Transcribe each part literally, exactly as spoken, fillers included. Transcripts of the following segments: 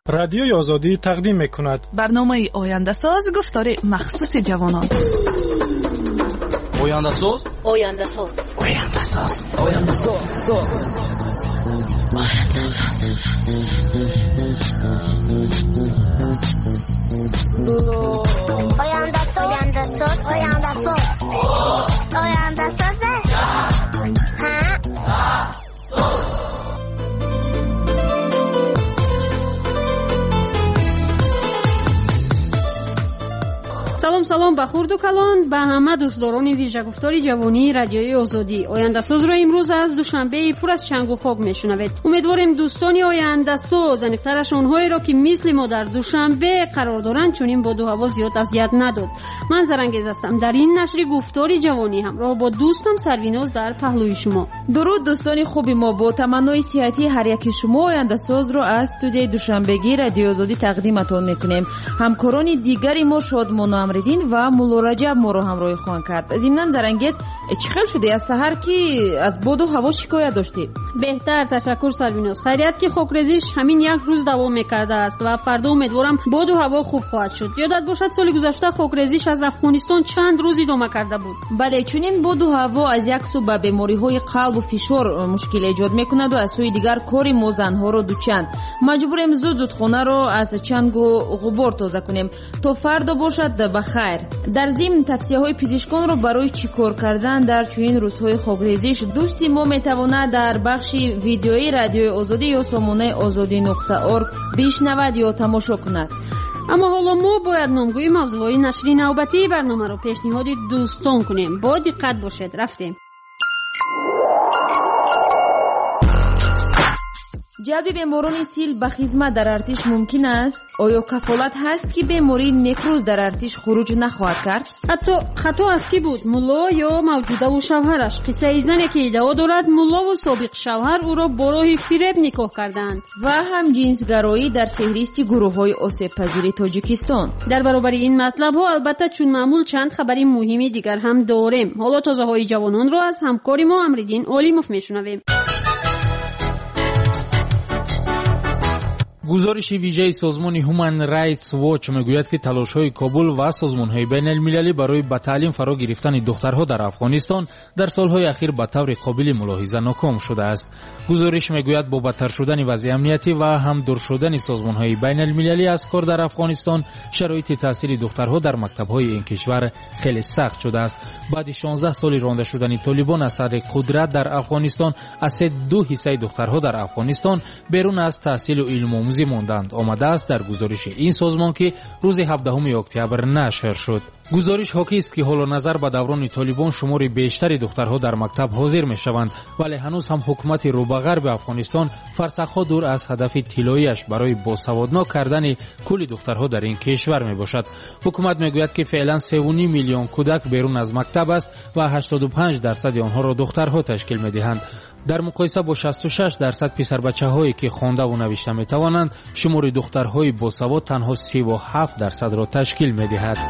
رادیوی آزادی تقدیم می‌کند. برنامه آینده ساز گفتار مخصوص جوانان. آینده ساز آینده ساز آینده ساز آینده ساز آینده ساز آینده ساز آینده ساز آینده ساز ها салом салом ба хурду калон ба ҳама дӯстдорони вижагуфтори ҷавонии радиои озодӣ. ояндасозро имрӯз аз душанбеи пур аз чангу хоб мешунавед. умедворем дӯстони ояндасоз аниқтараш онҳоеро ки мисли мо дар душанбе қарор доранд чунин боду ҳаво зиёд азият надод. ман зарангез ҳастам. дар ин нашри гуфтори ҷавонӣ ҳамроҳ бо дӯстам Сарвиноз дар паҳлӯи шумо. дуруд дӯстони хуби мо, бо таманнои сиҳатии ҳар яки шумо ояндасозро аз студияи душанбегии радиои озодӣ тақдиматон мекунем. ҳамкорони дигари мо Шодмону Амриддин ва Мулло Раҷаб моро ҳамроҳӣ хоҳанд кард. зимнан зарангез чӣ хел шуди аз саҳар ки аз боду ҳаво шикоят доштӣ? беҳтар, ташаккур Сарвиноз. хайрият ки хокрезиш ҳамин як рӯз давом мекардааст ва фардо умедворам боду ҳаво хуб хоҳад шуд. ёдат бошад соли гузашта хокрезиш аз Афғонистон чанд рӯз идома карда буд. бале, чунин боду ҳаво аз як су ба бемориҳои қалбу фишор мушкил эҷод мекунад ва аз сӯи дигар кори мо занҳоро дучанд. маҷбурем зуд зуд хонаро аз чангу ғубор тоза кунем то фардо бошад ба хайр. дар зимн тавсияҳои пизишконро барои чӣ кор кардан дар чунин рӯзҳои хокрезиш дӯсти мо метавонад дар бахши видеои радиои озодӣ ё сомонаи озодӣ нуқта орг бишнавад ё тамошо кунад. аммо ҳоло мо бояд номгӯи мавзӯъҳои нашри навбатии барномаро пешниҳоди дӯстон кунем. бо диққат бошед. рафтем. ҷалби беморони сил ба хизмат дар артиш мумкин аст? оё кафолат ҳаст ки бемории некрӯз дар артиш хуруҷ нахоҳад кард? ҳатто хато аз кӣ буд, мулло ё мавҷудаву шавҳараш? қиссаи зане ки иддао дорад муллову собиқ шавҳар ӯро бо роҳи фиреб никоҳ карданд. ва ҳамҷинсгароӣ дар феҳристи гурӯҳҳои осебпазири Тоҷикистон. дар баробари ин матлабҳо албатта чун маъмул чанд хабари муҳими дигар ҳам дорем. ҳоло тозаҳои ҷавононро аз ҳамкори мо Амриддин Олимов мешунавем. гузориши вижаи созмони Human Rights Watch мегӯяд ки талошҳои Кобул ва созмонҳои байналмилалӣ барои ба таълим фаро гирифтани духтарҳо дар Афғонистон дар солҳои ахир ба таври қобили мулоҳиза ноком шудааст. гузориш мегӯяд бо бадтар шудани вазъи амнияти ва ҳамдур шудани созмонҳои байналмилалӣ аз кор дар Афғонистон шароити таҳсили духтарҳо дар мактабҳои ин кишвар хеле сахт шудааст. баъди шонздаҳ соли ронда шудани Толибон аз садри қудрат дар Афғонистон аз се ду ҳиссаи духтарҳо дар Афғонистон берун аз таҳсилу илмомӯзӣ монданд омадааст дар гузориши ин созмон ки рӯзи ҳабдаҳуми октябр нашр шуд. гузориш ҳокист ки ҳоло назар ба даврони Толибон шумори бештари духтарҳо дар мактаб ҳозир мешаванд, вале ҳанӯз ҳам ҳукумати рӯбағарби Афғонистон фарсахҳо дур аз ҳадафи тиллоияш барои босаводнок кардани кулли духтарҳо дар ин кишвар мебошад. ҳукумат мегӯяд ки феълан се ва ним миллион кӯдак берун аз мактаб аст ва ҳаштоду панҷ дарсади онҳоро духтарҳо ташкил медиҳанд. дар муқоиса бо шасту шаш дарсад писарбачаҳое ки хондаву навишта метавонанд, шумори духтарҳои босавод танҳо сиву ҳафт дарсадро ташкил медиҳад.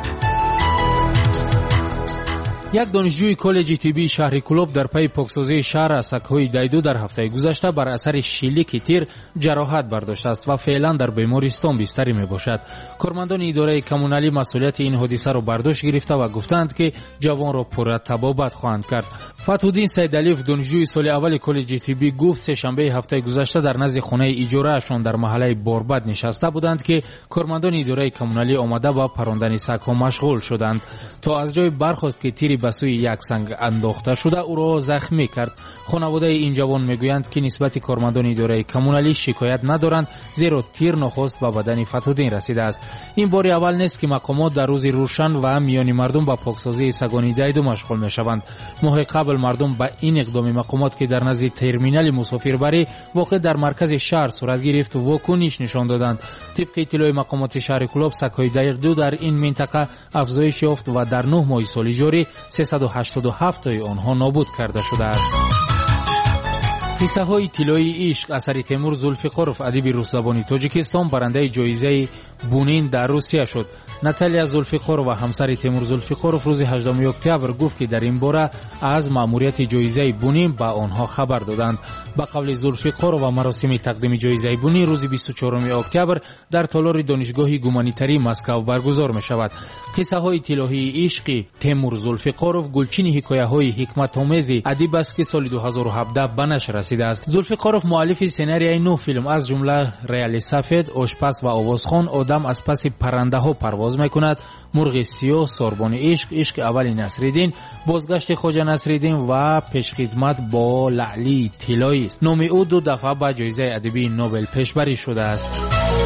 як донишҷӯи коллеҷи тиббии шаҳри Кӯлоб дар пайи поксозии шаҳр аз сагҳои дайду дар ҳафтаи гузашта бар асари шилики тир ҷароҳат бардоштааст ва феълан дар бемористон бистарӣ мебошад. кормандони идораи коммуналӣ масъулияти ин ҳодисаро бардошт гирифта ва гуфтанд ки ҷавонро пурра табобат хоҳанд кард. Фатҳуддин Сайдалиев, донишҷӯи соли аввали коллеҷи тиббӣ, гуфт сешанбеи ҳафтаи гузашта дар назди хонаи иҷораашон дар маҳаллаи Борбад нишаста буданд ки кормандони идораи коммуналӣ омада ба парондани сагҳо машғул шуданд. то аз ҷой бархост ки тири ба сӯи як санг андохта шуда ӯро захмӣ кард. хонаводаи ин ҷавон мегӯянд ки нисбати кормандони идораи коммуналӣ шикоят надоранд, зеро тир нохост ба бадани Фатҳуддин расидааст. ин бори аввал нест ки мақомот дар рӯзи рӯшан ва миёни мардум ба поксозии сагони дайду машғул мешаванд. моҳи қабл мардум ба ин иқдоми мақомот ки дар назди терминали мусофирбарӣ воқеъ дар маркази шаҳр сурат гирифт вокуниш нишон доданд. тибқи иттилои мақомоти шаҳри Кӯлоб сагҳои дайду дар ин минтақа афзоиш ёфт ва дар нӯҳ моҳи соли ҷорӣ сесаду ҳаштоду ҳафт тои онҳо нобуд карда шудааст. қиссаҳои тиллои ишқ асари Темур Зулфиқоров, адиби рӯззабони Тоҷикистон, барандаи ҷоизаи Бунин дар Русия шуд. Наталия Зулфиқорова, ҳамсари Темур Зулфиқоров, рӯзи ҳаштуми октябр гуфт ки дар ин бора аз маъмурияти ҷоизаи Бунин ба онҳо хабар доданд. با قول زلفقار و مراسم تقدیم جایزه بونی روز بیست و چهارم اکتبر در تالار دانشگاه گومانیتری مسکو برگزار می شود. قصه های طلایی عشقی تیمور زلفقارov گلچین حکایه های حکمت آمیز ادیب است که سال دو هزار و هفده به نشر رسیده است. زلفقارov مؤلف سناریوی نو فیلم از جمله ریال سفید، آشپز و آوازخوان، آدم از پس پرنده ها پرواز می کند، مرغ سیاه، ساربان عشق، عشق اول نصرالدین، بازگشت خواجه نصرالدین و پیشخدمت با لعلی طلایی است. نام او دو دفعه به جایزه ادبی نوبل پیشبری شده است.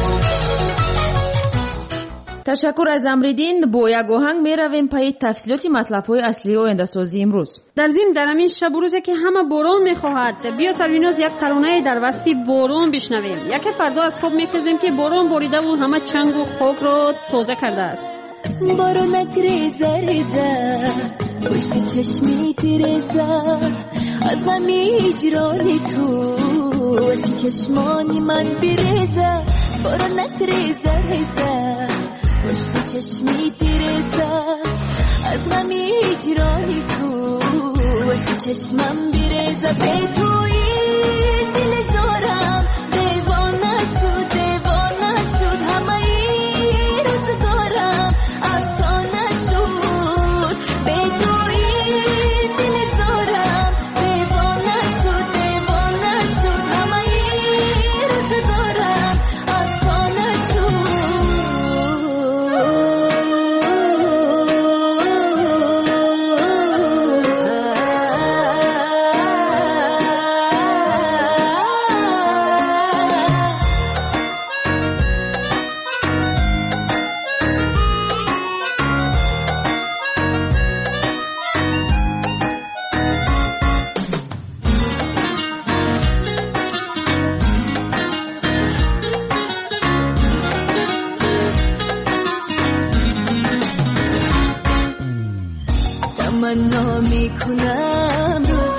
تشکر از امریدین. با یک آهنگ می رویم پای تفصیلات مطلب های اصلی آینده سازی امروز. در ضمن در همین شب و روزی که همه باران میخواهد، بیا سرویناز یک ترانه در وصف باران بشنویم. یک فردا از خواب میخیزیم که باران باریده و همه چنگ و خاک را تازه کرده است. بارانک ریزه ریزه پشت چشمی تیرزه از غمی هجرانی تو عشق چشمانی من بریزه. بارانک ریزه ریزه پشت چشمی تیرزه از غمی هجرانی تو عشق چشمم بریزه. به توی دل زارم دیوانه شد دیوانه شد همه ای روزگارم افسانه شد. به توی دل زارم دیوانه شد دیوانه شد همه ای روزگارم افسانه شد. تمنا میکنم روز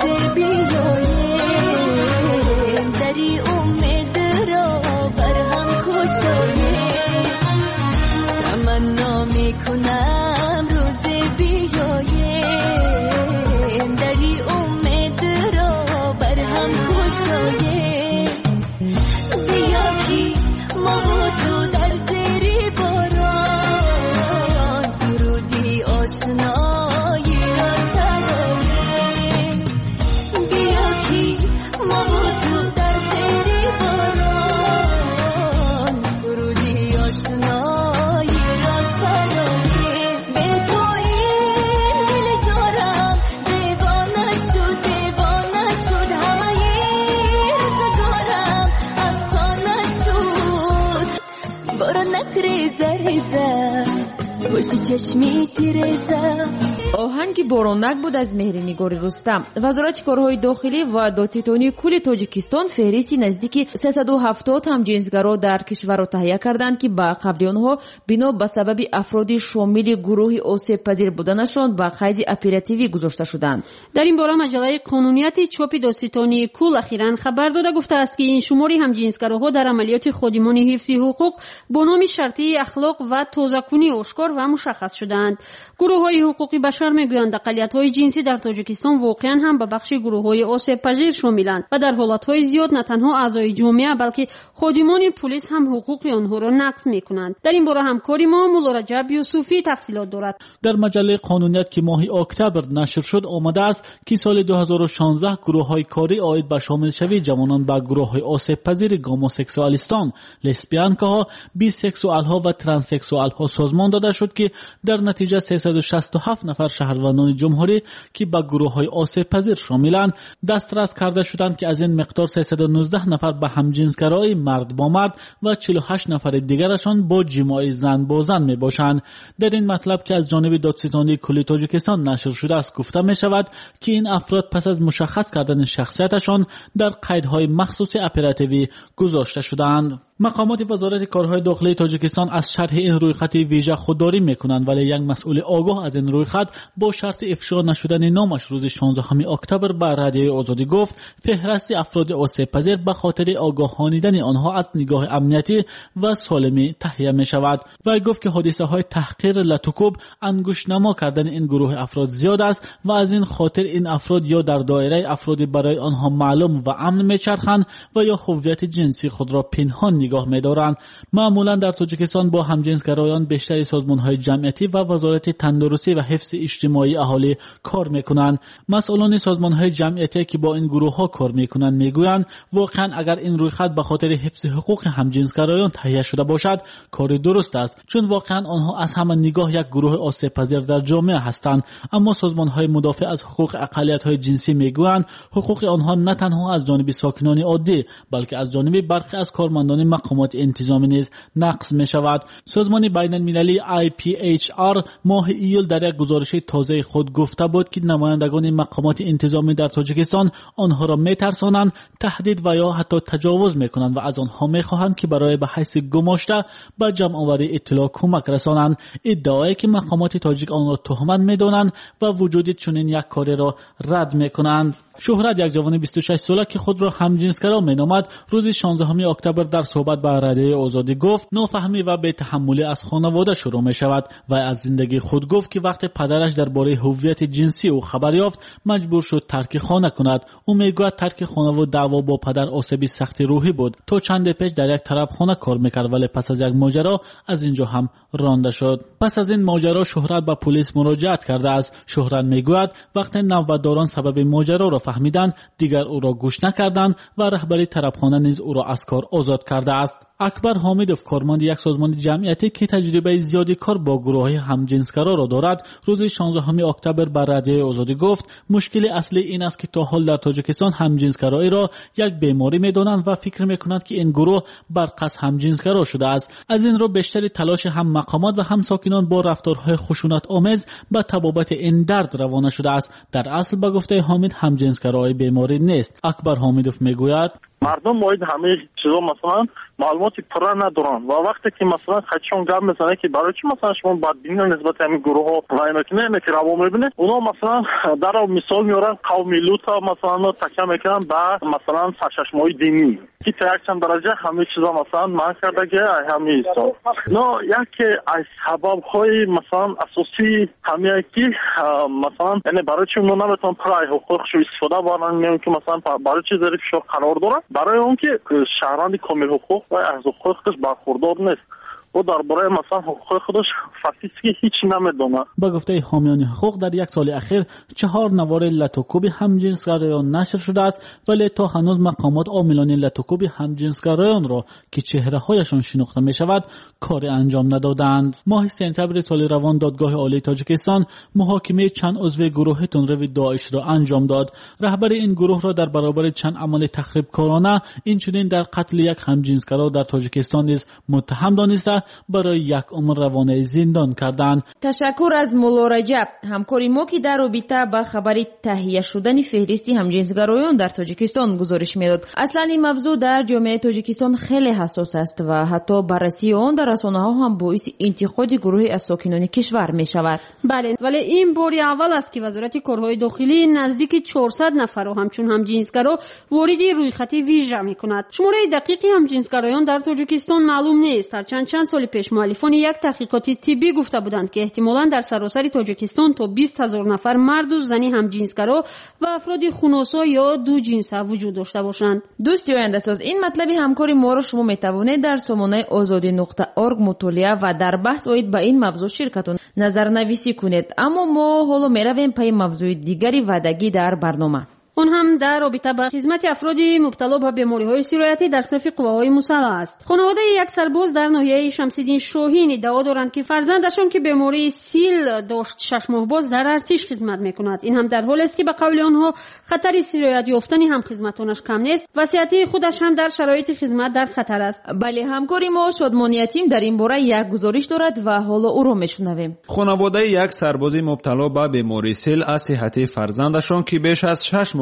بیایم دری امید را بر هم کشایم. تمنا میکنم روز بیایم دری امید را بر هم کشایم. بیا کی ما و تو در زیر باران سرودی آشنا پشت چشمی تیرزه. آهنگ بارانک بود از مهرنگار رستم. وزارت کارهای داخلی و دادستانی کل تاجیکستان فهرستی نزدیک سیصد و هفتاد همجنسگرا در کشور را تهیه کردند که با قبل آنها بنا به سبب افرادی شامل گروه آسیب پذیر بودنشان به قید اپراتیوی گذاشته شدند. در این باره مجله قانونیت چاپ دادستانی کل اخیراً خبر داده گفته است که این شماری همجنسگراها در عملیات خادمانی حفظ حقوق با نام شرطی اخلاق و تازه‌کنی آشکار و مشخص شدند. گروه‌های حقوقی بشر میگویند اقلیت‌های جنسی در تاجیکستان واقعاً هم به بخش گروه‌های آسیب پذیر شاملند و در حالت‌های زیاد نه تنها اعضای جامعه بلکه خادمان پلیس هم حقوق آنها را نقض می‌کنند. در این باره همکاری ما مولا رجب یوسفی تفصیلات دارد. در مجله قانونیت که ماه اکتبر نشر شد آمده است که سال دو هزار و شانزده گروه‌های کاری عاید به شامل شوی جوانان به گروه‌های آسیب پذیر گاموسکسوالیستان، لسبیانکاها، بیسکسوال‌ها و ترانسکسوال‌ها سازمان داده شد که در نتیجه سیصد و شصت و هفت نفر شهروندان جمهوری که به گروه‌های آسیب پذیر شاملند دسترس کرده شدند که از این مقدار سیصد و نوزده نفر به همجنسگرایی مرد با مرد و چهل و هشت نفر دیگرشان با جماع زن با زن می باشند. در این مطلب که از جانب دادستانی کل تاجیکستان نشر شده است گفته می شود که این افراد پس از مشخص کردن شخصیتشان در قیدهای مخصوص اپراتیوی گذاشته شدند. مقامات وزارت کارهای داخلی تاجیکستان از شرح این رویخط ویژه خودداری میکنند، ولی یک مسئول آگاه از این رویخط با شرط افشا نشدن نامش روز شانزدهم اکتبر به رادیوی آزادی گفت فهرست افراد آسیب پذیر به خاطر آگاهانیدن آنها از نگاه امنیتی و سالمی تهیه می شود. و گفت که حادثه های تحقیر لاتوکوب انگشت‌نما کردن این گروه افراد زیاد است و از این خاطر این افراد یا در دایره افرادی برای آنها معلوم و امن میچرخند و یا هویت جنسی خود را پنهان نگاه می‌دارند. معمولا در تاجیکستان با همجنسگرایان بیشتر سازمان‌های جمعیتی و وزارت تندرستی و حفظ اجتماعی اهالی کار می‌کنند. مسئولان سازمان‌های جمعیتی که با این گروه‌ها کار می‌کنند می‌گویند واقعا اگر این رویخط به خاطر حفظ حقوق همجنسگرایان تهیه شده باشد کار درست است، چون واقعا آنها از همه نگاه یک گروه آسیب پذیر در جامعه هستند. اما سازمان‌های مدافع از حقوق اقلیت‌های جنسی می‌گویند حقوق آنها نه تنها از جانب ساکنان عادی بلکه از جانب برخی از کارمندان مقامات انتظامی نیز نقض می‌شود. سازمان بین‌المللی آی پی اچ آر ماه ایول در یک گزارش تازه خود گفته بود که نمایندگان مقامات انتظامی در تاجیکستان آنها را می‌ترسانند، تهدید و یا حتی تجاوز می‌کنند و از آنها می‌خواهند که برای به حیث گماشته به جمع‌آوری اطلاع کمک رسانند. ادعایی که مقامات تاجیک آن را تهمت می‌دانند و وجود چنین یک کاری را رد می‌کنند. شهرت یک جوان بیست و شش ساله که خود را همجنسگرا مینامد روز شانزدهم اکتبر در صحبت با رادیوی آزادی گفت نافهمی و بی‌تحملی از خانواده شروع می شود و از زندگی خود گفت که وقتی پدرش درباره هویت جنسی او خبر یافت مجبور شد ترک خانه کند. او میگوید ترک خانه و دعوا با پدر آسیب سخت روحی بود. تا چند پیش در یک طرف خانه کار میکرد ولی پس از یک ماجرا از اینجا هم رانده شد. پس از این ماجرا شهرت به پلیس مراجعت کرده است. شهرت میگوید وقتی نوبتداران سبب ماجرا را فهمیدند دیگر او را گوش نکردند و رهبری طرفخانه نیز او را از کار آزاد کرده است. اکبر حامدوف کارمند یک سازمان جمعیتی که تجربه زیادی کار با گروه‌های همجنسگرا را دارد روز شانزدهم اکتبر بر رادیوی آزادی گفت مشکل اصلی این است که تا حال در تاجیکستان همجنسگرایی را یک بیماری می‌دانند و فکر می‌کنند که این گروه برقص همجنسگرا شده است. از این رو بیشتر تلاش هم مقامات و هم ساکنان با رفتارهای خشونت آمیز به تبابت این درد روانه شده است. در اصل به گفته حامد همجنسگرایی بیماری نیست. اکبر حامدوف میگوید مردم باید همه چیزا مثلا معلوماتی پره ندارن و وقتی که مثلا خودشون گپ میزنه که برای چی مثلا شما بدبینی نسبت همین گروه ها رای میکنه که روا میبینه اونا مثلا در مثال میارن قومی لوط مثلا تکیه میکنن به مثلا سرچشمه‌های دینی که تا یک چند درجه همه چیزا مثلا من کرده که همین است. نه یکی از سبب های مثلا اساسی همین که مثلا یعنی برای چی اونا نمیتونن پرای حقوقش استفاده بکنن، میگن که مثلا برای چی ظریف شو قرار دارن برای اون که شهروند کامل حقوق و از حقوقش برخوردار نیست و درباره مثلا حقوق خودش فقط هیچ نمیدونه. با گفته حامیان حقوق در یک سال اخیر چهار نوار لاتوکوب همجنسگرایان نشر شده است ولی تا هنوز مقامات عاملان لاتوکوب همجنسگرایان را که چهره هایشان شناخته می شود کار انجام ندادند. ماه سپتامبر سال روان دادگاه عالی تاجیکستان محاکمه چند عضو گروه تندرو داعش را انجام داد. رهبر این گروه را در برابر چند عمل تخریبکارانه اینچنین در قتل یک همجنسگرا در تاجیکستان نیز متهم دانسته برای یک عمر روانه زندان کردند. تشکر از مولا رجب همکاری ما که در رابطه با خبری تهیه شدن فهرستی همجنسگرایان در تاجیکستان گزارش میداد. اصلا این موضوع در جامعه تاجیکستان خیلی حساس است و حتی بررسی آن در رسانه‌ها هم باعث انتقاد گروهی از ساکنان کشور می شود. بله، ولی این بار اول است که وزارت کارهای داخلی نزدیک چهارصد نفر را همچون همجنسگرا وارد رویخط ویژه می کند. شماره دقیق همجنسگرایان در تاجیکستان معلوم نیست. هرچند چند سال پیش مؤلفان یک تحقیقات طبی گفته بودند که احتمالاً در سراسر تاجیکستان تا بیست هزار نفر مرد و زنی همجنسگرا و افراد خنثی یا دو جنسه وجود داشته باشند. دوستی آینده ساز این مطلبی همکاری ما را شما میتوانید در سامانه آزادی نقطه ارگ مطالعه و در بحث اوید به این موضوع شرکت نظرنویسی کنید. اما ما حالا میرویم پای موضوع دیگری وعدگی در برنامه. اون هم در رابطه با خدمت افرادی مبتلا به بیماری‌های سرایتی در صف قواهای مسلح است. خانواده یک سرباز در ناحیه شمس‌الدین شاهین ادعا دارند که فرزندشان که بیماری سیل داشت شش ماه باز در ارتش خدمت می‌کند. این هم در حالی است که به قول آنها خطر سرایت یافتن هم خدمتانش کم نیست و صحت خودش هم در شرایط خدمت در خطر است. بله، همکاری ما شادمان یتیم در این باره یک گزارش دارد و حالا او را میشنویم. خانواده یک سرباز مبتلا به بیماری سیل از صحت فرزندشان که بیش از شش ماه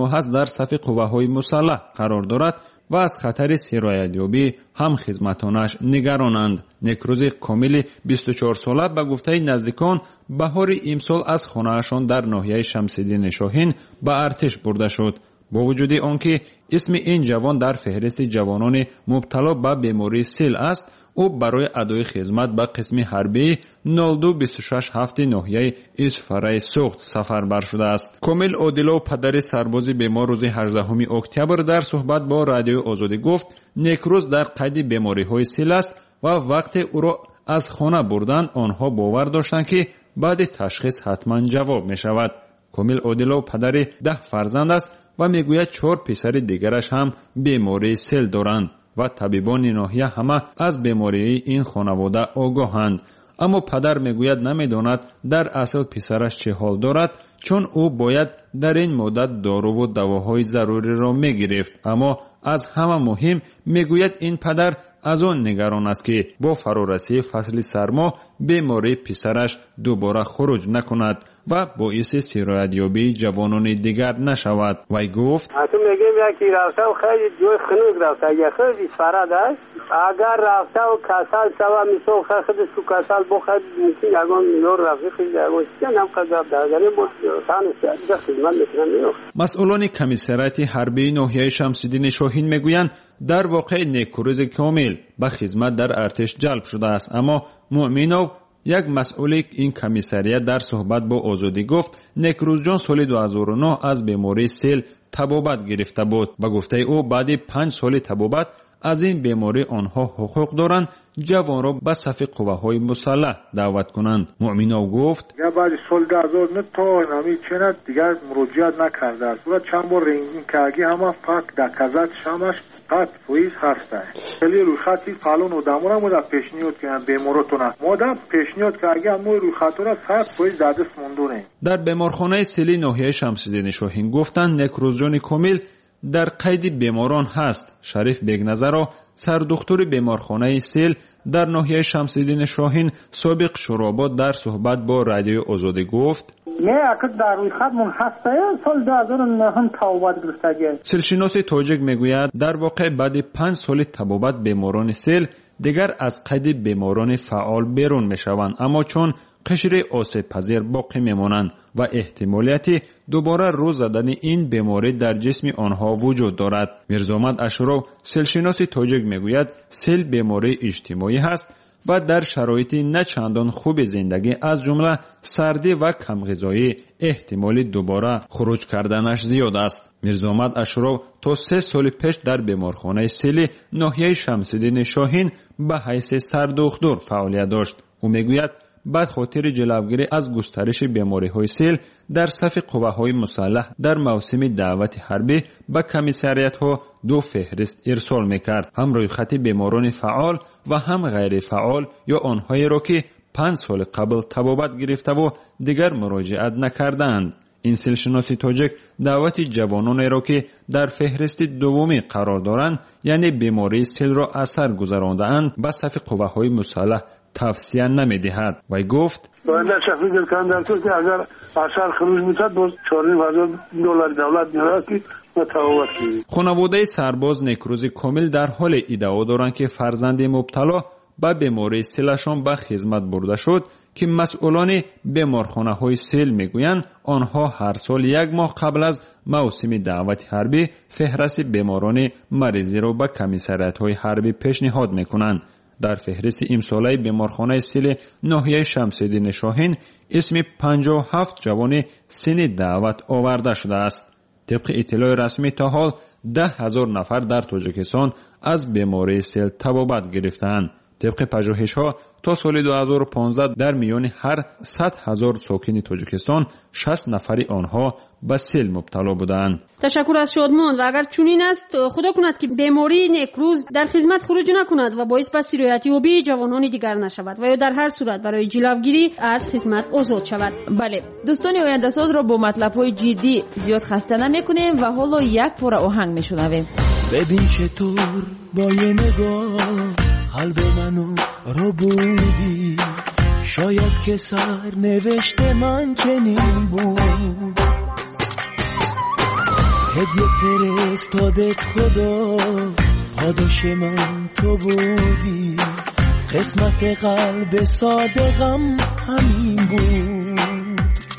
ماه است در صف قوه‌های مسلح قرار دارد و از خطر سرایت‌یابی هم خدمتانش نگرانند. نکروز کامل بیست و چهار ساله به گفته نزدیکان بهار امسال از خانه‌شان در ناحیه شمس‌الدین شاهین به ارتش برده شد. با وجود آنکه اسم این جوان در فهرست جوانان مبتلا به بیماری سیل است، او برای ادای خدمت به قسم حربی نود و دو بیست و شش هفت ناحیه اسفرای سوخت سفربر شده است. کامل عادلو پدر سرباز بیمار روز هجدهم اکتبر در صحبت با رادیو آزادی گفت نکروز در قید بیماری‌های سیل است و وقتی او را از خانه بردند آنها باور داشتند که بعد تشخیص حتما جواب می شود. کامل عادلو پدر ده فرزند است و میگوید چهار پسر دیگرش هم بیماری سیل دارند و طبیبان ناحیه همه از بیماری این خانواده آگاهند. اما پدر میگوید نمیداند در اصل پسرش چه حال دارد، چون او باید در این مدت دارو و دواهای ضروری را میگرفت. اما از همه مهم میگوید این پدر از آن نگران است که با فرارسی فصل سرما بیماری پسرش دوباره خروج نکند و باعث سرایت‌یابی جوانان دیگر نشود. وی گفت تو میگیم یکی رفته و خیلی جوی خنوز رفته، یه خیلی فراد است. اگر رفته و کسل شوه میسو خیلی سو کسل بخواهد میسی یکان میلور رفته خیلی یکان چیزی هم قدر دارگری بود تانست خدمت میکنم میوخت. مسئولان کمیسریات حربی ناحیه شمس‌الدین شاهین میگویند در واقع نکروز کامل به خدمت در ارتش جلب شده است. اما مؤمنوف یک مسئول این کمیسریات در صحبت با آزادی گفت نکروز جان سال دو هزار و نه از بیماری سیل تبابت گرفته بود. با گفته او بعد پنج سال تبابت از این بیماری آنها حقوق دارند جوان را به صف قوه‌های مسلح دعوت کنند. مؤمنوف گفت یا بعد سال دو هزار و نه تا نمی چند دیگر مراجعت نکرده است و چند بار رنگین کردگی همه پاک دکازت شمش قط فویز هسته. خیلی روی خطی فعلان و دمورم و در پیشنیاد که بیمارتونه مادم پیشنیاد کردگی همه روی خطی را صد فویز در دست مندونه. در بیمارخانه سیلی ناحیه شمس‌الدین شاهین گفتند نکروز جان کامل در قید بیماران هست. شریف بیگنظر سردختور بیمارخانه سیل در ناحیه شمس‌الدین شاهین سابق شوراباد در صحبت با رادیو آزادی گفت نه اکد در روی خط من هسته سال دو هزار و نه هم تبابت گرفته. سیلشناس تاجیک میگوید در واقع بعد پنج سال تبابت بیماران سیل دیگر از قید بیماران فعال بیرون میشوند، اما چون قشر آسیب پذیر باقی میمانند و احتمالیت دوباره روز زدن این بیماری در جسم آنها وجود دارد. میرزامد اشرف سیلشناس تاجیک میگوید سیل بیماری اجتماعی هست و در شرایط نه چندان خوب زندگی از جمله سردی و کم غذایی احتمال دوباره خروج کردنش زیاد است. میرزامد اشرف تا سه سال پیش در بیمارخانه سیل ناحیه شمس‌الدین شاهین به حیث سردختور فعالیت داشت. او میگوید بعد خاطر جلوگیری از گسترش بیماری‌های سیل در صف قوه‌های مسلح در موسم دعوت حربی به کمیسریات‌ها دو فهرست ارسال می‌کرد، هم روی خط بیماران فعال و هم غیر فعال یا آنهایی را که پنج سال قبل تبابت گرفته و دیگر مراجعت نکردند. این سیلشناسی تاجیک دعوت جوانان را که در فهرست دومی قرار دارند یعنی بیماری سیل را اثر گذرانده‌اند به صف قوه‌های مسلح توصیه نمی‌دهد. وی گفت باید شخصی دلکن در تو که اگر اثر خروج می‌کرد باز چهار هزار دلار دولت می‌رفت که متفاوت کنید. خانواده سرباز نکروز کامل در حال ادعا دارند که فرزند مبتلا به بیماری سیلشان به خدمت برده شد که مسئولان بیمارخانه‌های سیل میگویند آنها هر سال یک ماه قبل از موسم دعوت حربی فهرست بیماران مریضی را به کمیسریات‌های حربی پیشنهاد میکنند. در فهرست امساله بیمارخانه سیل ناحیه شمس‌الدین شاهین اسم پنجاه و هفت جوان سن دعوت آورده شده است. طبق اطلاع رسمی تا حال ده هزار نفر در تاجیکستان از بیماری سیل تبابت گرفتند. طبق پژوهش‌ها تا سال دو هزار و پانزده در میان هر صد هزار ساکن تاجیکستان شصت نفری آنها به سیل مبتلا بودند. تشکر از شادمان. و اگر چنین است خدا کند که بیماری نکروز در خدمت خروج نکند و باعث به سرایت‌یابی جوانان دیگر نشود و یا در هر صورت برای جلوگیری از خدمت آزاد شود. بله دوستان آینده ساز را با مطلب‌های جدی زیاد خسته نمی‌کنیم و حالا یک پاره آهنگ می‌شنویم. ببین چطور با یه نگاه قلب منو رو بودی، شاید که سر نوشته من چنین بود، هدیه فرستادت خدا پاداش من تو بودی قسمت قلب صادقم همین بود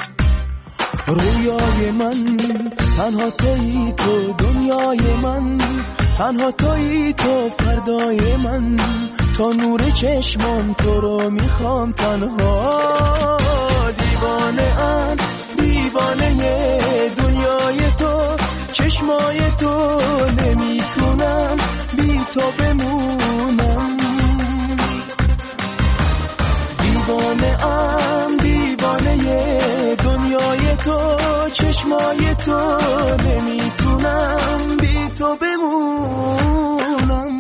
رویای من تنها تویی تو دنیای من تنها تویی تو فردای من تا نور چشمام تو رو میخوام تنها دیوانه ام دیوانه دنیای تو چشمای تو نمیتونم بی تو بمونم دیوانه ام دیوانه دنیای تو چشمای تو نمیتونم بی تو بمونم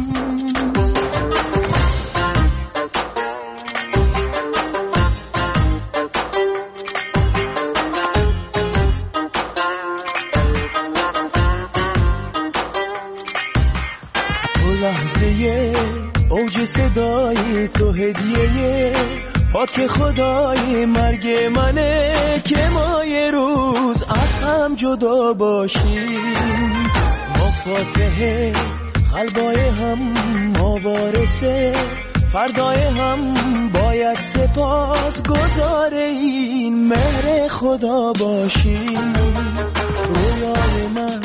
لحظه اوج صدای تو هدیه پاک خدای مرگ منه که ما یه روز از هم جدا باشیم ما فاتحه قلبای هم ما وارثه فردای هم باید سپاس گزار این مهر خدا باشیم رویای من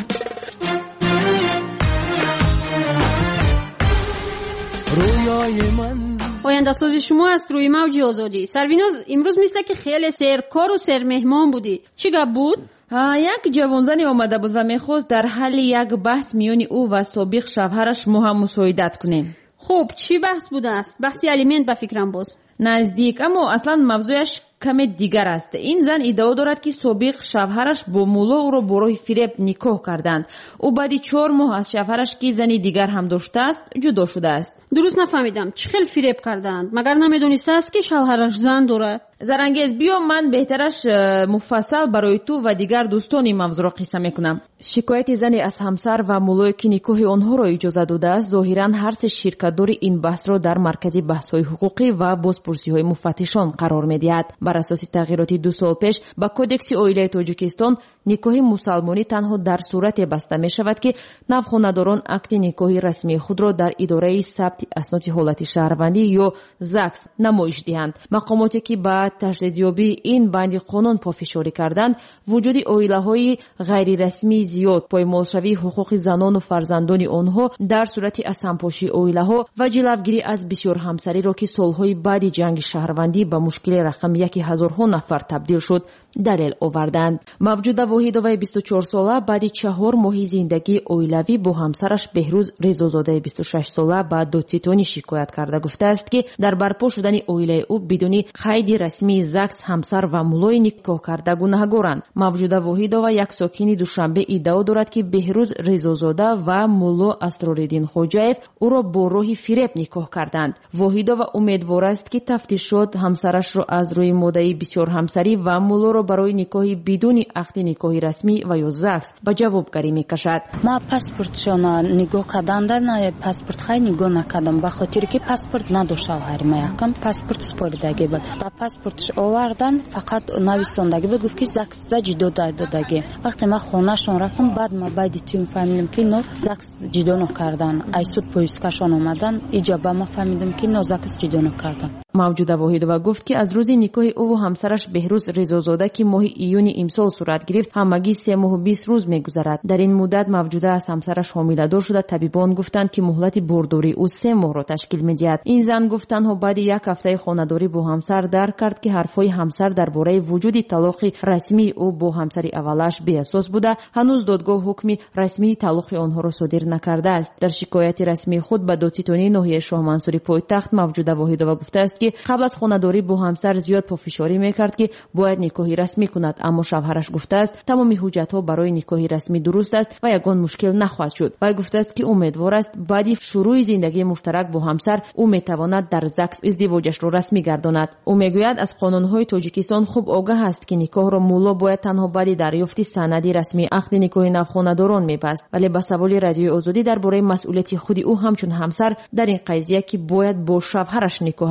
رویای من آینده ساز شما است روی موج آزادی. سرویناز امروز مثل که خیلی سرکار و سرمهمان بودی. چی گپ بود؟ یک جوانزنی آمده بود و میخواست در حل یک بحث میان او و سابق شوهرش ما هم مساعدت کنیم. خب چی بحث بوده است؟ بحثی الیمنت به فکرم باز نزدیک، اما اصلا موضوعش کمی دیگر است. این زن ادعا دارد که سابق شوهرش با مولا او را برای فریب نکاح کردند. او بعد چهار ماه از شوهرش که زنی دیگر هم داشته است جدا شده است. درست نفهمیدم چه خیلی فریب کردند؟ مگر نمیدونسته است که شوهرش زن دارد؟ زرنگیز بیا من بهترش مفصل برای تو و دیگر دوستان این موضوع را قصه میکنم. شکایت زنی از همسر و مولای که نکاح آنها را اجازه داده است ظاهرا هر سه شرکت‌دار این بحث را در مرکز بحث‌های حقوقی و بازپرسی‌های مفتشان قرار می‌دهد. بر اساس تغییرات دو سال پیش با کودکس اویلای تاجیکستان نکاح مسلمانی تنها در صورت بسته می شود که نوخانه‌داران عقد نکاح رسمی خود را در اداره ثبت اسناد حالت شهروندی یا زکس نمایش دهند. مقاماتی که با تجدیدیابی این بند قانون پافشاری کردند وجود اویلاهای غیر رسمی زیاد پایمالشوی حقوق زنان و فرزندان آنها در صورت از همپاشی اویلاها و جلوگیری از بسیار همسری را که سالهای بعد جنگ شهروندی به مشکل رقم یک هزارها نفر تبدیل شد دلیل آوردند. موجوده وحیدوی بیست و چهار ساله بعد چهار ماه زندگی اویلوی با همسرش بهروز رضازاده بیست و شش ساله با دادستانی شکایت کرده گفته است که در برپا شدن اویلای او بدون قید رسمی زکس همسر و مولای نکاح کرده گناهکارند. موجوده وحیدوی یک ساکن دوشنبه ادعا دارد که بهروز رضازاده و مولا اسرارالدین خوجاєв او را با راه فریب نکاح کردند. وحیدوی امیدوار است که تفتیشات همسرش را از روی مدعی بسیار همسری و مولا را برای نکاح بدون عقد نکاح رسمی و یا زکس به جوابگری میکشد. ما پاسپورتشون نگاه کردند نه پاسپورت خیلی نگاه نکردم به خاطر که پاسپورت نداشت شوهر ما یکم پاسپورت سپردگی بود. تا پاسپورتش آوردن فقط نویسندگی بود گفت که زکس جدا دادگی. وقتی ما خونهشون رفتم بعد ما بعد تیم فهمیدم که نو زکس جدا نکردن. ایسود پلیسکشون اومدن ایجابا ما فهمیدم که نو زکس جدا نکردن. موجوده وحیدوی گفت که از روز نکاح او و همسرش بهروز رضازاده که ماه ایون امسال صورت گرفت همگی سه ماه و بیست روز میگذرد. در این مدت موجوده از همسرش حامله دار شده. طبیبان گفتند که مهلت بارداری او سه ماه را تشکیل میدهد. این زن گفت تنها بعد یک هفته خانه‌داری با همسر درک کرد که حرفهای همسر درباره وجود طلاق رسمی او با همسر اولش بی اساس بوده. هنوز دادگاه حکم رسمی طلاق آنها را صادر نکرده است. در شکایت رسمی خود به دادستانی ناحیه شاه منصوری پایتخت موجوده وحیدوی گفته است که قبل از خانه‌داری با همسر زیاد پافشاری میکرد که باید نکاحی رسمی کند، اما شوهرش گفته است تمام حجت‌ها برای نکاحی رسمی درست است و یگان مشکل نخواهد شد. و گفته است که امیدوار است بعد شروع زندگی مشترک با همسر او میتواند در زکس ازدواجش را رسمی گرداند. او میگوید از قانون‌های تاجیکستان خوب آگاه است که نکاح را مولا باید تنها بعد دریافت سندی رسمی عقد نکاح نوخانه‌داران میبست. ولی به سوال رادیوی آزادی درباره مسئولیت خود او همچون همسر در این قضیه که باید با شوهرش نکاحش را رسمی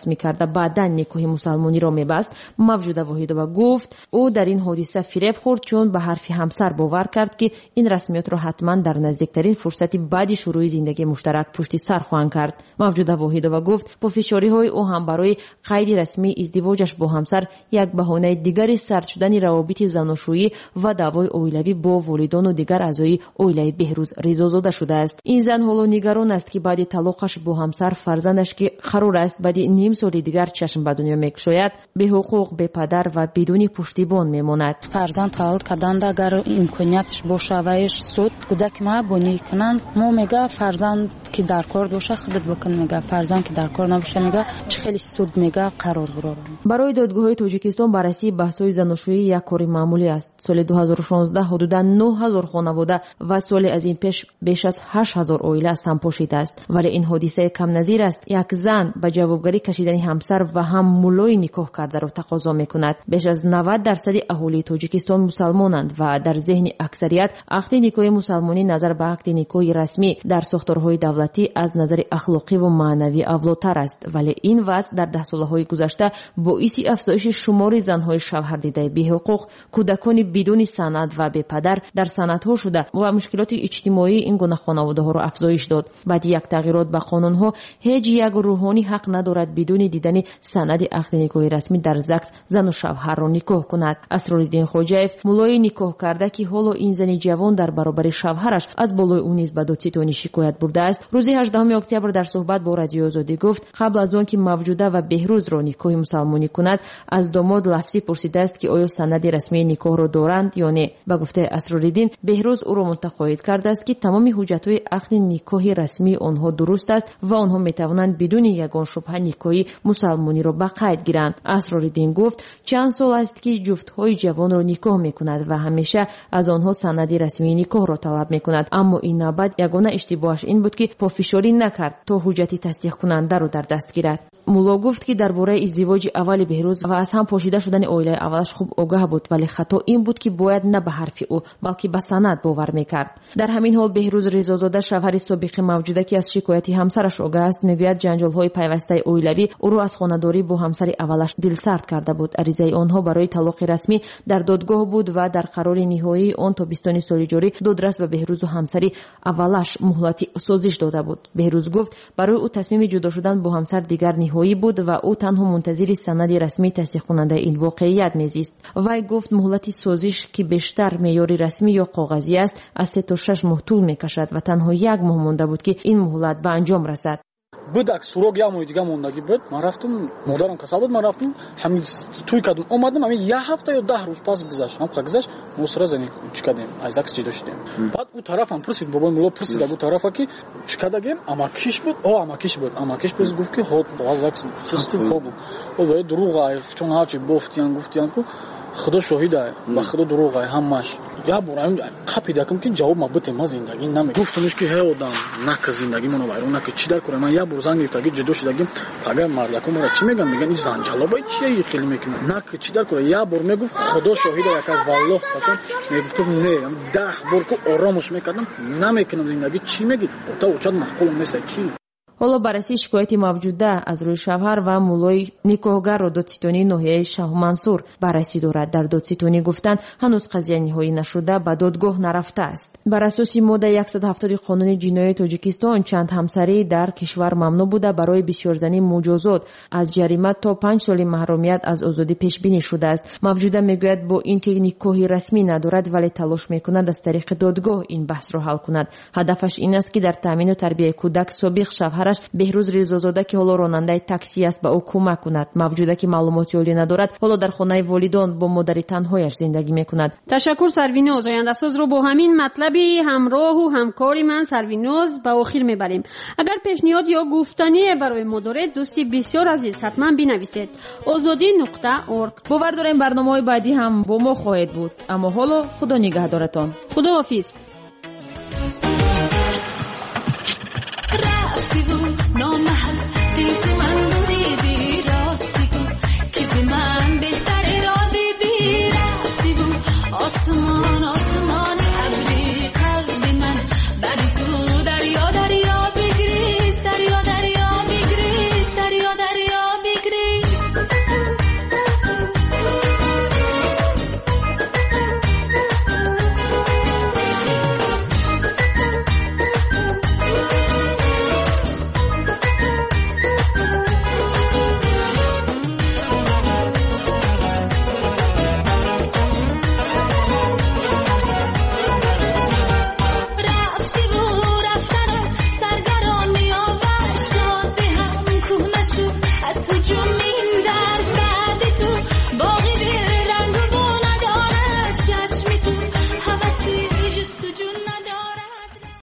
رسمی کرده بعدا نیکوی مسلمانی را میبست، موجوده واحدова گفت او در این حادثه فریب خورد چون به حرف همسر باور کرد که این رسمیات را حتما در نزدیکترین فرصتی بعد شروع زندگی مشترک پشت سر خواهند کرد. موجوده واحدова گفت با فشاری های او هم برای قید رسمی ازدواجش با همسر یک بهانه دیگری سرد شدن روابط زناشویی و دعوای اویلوی با والدان و دیگر اعضای اویله بهروز رضازاده شده است. این زن حالا نگران است که بعد طلاقش با همسر فرزندش که قرار است بعد نیم سال دیگر چشم به دنیا میکشاید به حقوق به پدر و بدون پشتیبان میماند. فرزند تولد کردند اگر امکانیتش باشه و سود کودک ما بونی کنند، ما میگه فرزند که در کار باشه خودت بکن، میگه فرزند که در کار نباشه میگه چه خیلی سود میگه قرار برو. برای دادگاه‌های تاجیکستان بررسی بحث‌های زناشویی یک کار معمولی است. سال دو هزار و شانزده حدوداً نه هزار خانواده و سال از این پیش بیش از هشت هزار عائله از هم پاشیده است. ولی این حادثه کم نظیر است. یک زن به جوابگری کشیدن همسر و هم مولای نکاح کرده را تقاضا میکند. بیش از نود درصد اهالی تاجیکستان مسلمانند و در ذهن اکثریت عقد نکاح مسلمانی نظر به عقد نکاح رسمی در ساختارهای دولتی از نظر اخلاقی و معنوی اولاتر است. ولی این وضع در ده سالهای گذشته باعث افزایش شمار زنهای شوهر دیده بی حقوق، کودکان بدون سند و بی پدر در سندها شده و مشکلات اجتماعی این گونه خانواده ها را افزایش داد. بعد یک تغییرات به قانون ها هیچ یک روحانی حق ندارد بدون دیدن سند عقد نکاح رسمی در زکس زن و شوهر را نکاح کند. اسرالدین خوجایف مولای نکاح کرده که حالا این زن جوان در برابر شوهرش از بالای او نیز به دادستانی شکایت برده است. روز هجدهم اکتبر در صحبت با رادیو آزادی گفت قبل از آن که موجوده و بهروز را نکاح مسلمانی کند از داماد لفظی پرسیده است که آیا سند رسمی نکاح را دارند یا نه. به گفته اسرالدین بهروز او را متقاعد کرده است که تمام حجت‌های عقد نکاح رسمی آنها درست است و آنها میتوانند بدون یگان شبهه نکاح مسلمانی را به قید گیرند. اسرالدین گفت چند سال است که جفت‌های جوان را نکاح میکند و همیشه از آنها سند رسمی نکاح را طلب میکند، اما این نبرد یگانه اشتباهش این بود که پافشاری نکرد تا حجت تصدیق کننده را در دست گیرد. مولا گفت که درباره ازدواج اول بهروز و از هم پاشیده شدن عائله اولش خوب آگاه بود، ولی خطا این بود که باید نه به حرف او بلکه به سند باور میکرد. در همین حال بهروز رضازاده شوهر سابق موجوده که از شکایت همسرش آگاه است میگوید جنجال‌های پیوسته عائلوی او را از خانه‌داری با همسر اولش دلسرد کرده بود. عریضه آنها برای طلاق رسمی در دادگاه بود و در قرار نهایی آن تابستان سال جاری دادرس به بهروز و همسر اولش مهلت سازش داده بود. بهروز گفت برای او تصمیم جدا شدن با همسر دیگر نهایی بود و او تنها منتظر سند رسمی تصدیق کننده این واقعیت میزیست. وی گفت مهلت سازش که بیشتر معیار رسمی یا کاغذی است از سه تا شش ماه طول میکشد و تنها یک ماه مانده بود که این مهلت به انجام رسد. بود اگه سوراخ یا موی دیگه موندگی بود، من رفتم مادرم کسا بود، من رفتم همین توی کردم اومدم همین یه هفته یا ده روز پس گذشت، هم گذشت مصر زنی چی کردیم از عکس جدا شدیم. بعد اون طرف هم پرسید بابا مولا پرسید اون طرفا که چی کردیم اماکیش بود، او اماکیش بود اماکیش بود گفت که خود باز عکس سخت خوب بود و دروغه چون هرچی گفتیان گفتیان کو خدا شاهده با خدا دروغه همش یا برام خپیده کم که جواب ما بده ما زندگی نمی گفتمش که هی آدم نک زندگی منو وایرون نک چی در کنه من یا برزنگ گرفتگی جدو شدگیم پگه مردکم را چی میگن میگن این زنجالا با چیه خیلی میکنه نک چی در کنه یا بر میگفت خدا شاهده یک والله قسم میگفتم نه ده بار کو آرامش میکردم نمیکنم زندگی چی میگی تا اوچاد محکوم مثل چی. حالا بررسی شکایت موجوده از روی شوهر و مولای نکاحگر را دادستانی ناحیه شاه منصور بررسی دارد. در دادستانی گفتند هنوز قضیه نهایی نشده به دادگاه نرفته است. بر اساس ماده صد و هفتاد قانون جنایی تاجیکستان چند همسری در کشور ممنوع بوده برای بسیارزنی مجازات از جریمه تا پنج سال محرومیت از آزادی پیش بینی شده است. موجوده میگوید با اینکه نکاح رسمی ندارد ولی تلاش میکند از طریق دادگاه این بحث را حل کند. هدفش این است که در تامین و تربیت کودک سابق شوهر بهروز رضازاده که حالا راننده تاکسی است به او کمک کند. موجوده که معلوماتی عالی ندارد حالا در خانه والدان با مادر تنهایش زندگی میکند. تشکر سرویناز. آینده ساز رو با همین مطلبی همراه و همکاری من سرویناز به آخر میبریم. اگر پیشنهاد یا گفتنی برای ما دارید دوستی بسیار عزیز حتما بنویسید آزادی نقطه اورگ. باور داریم برنامه‌های بعدی هم با ما خواهید بود. اما حالا خدا نگهدارتان. خداحافظ.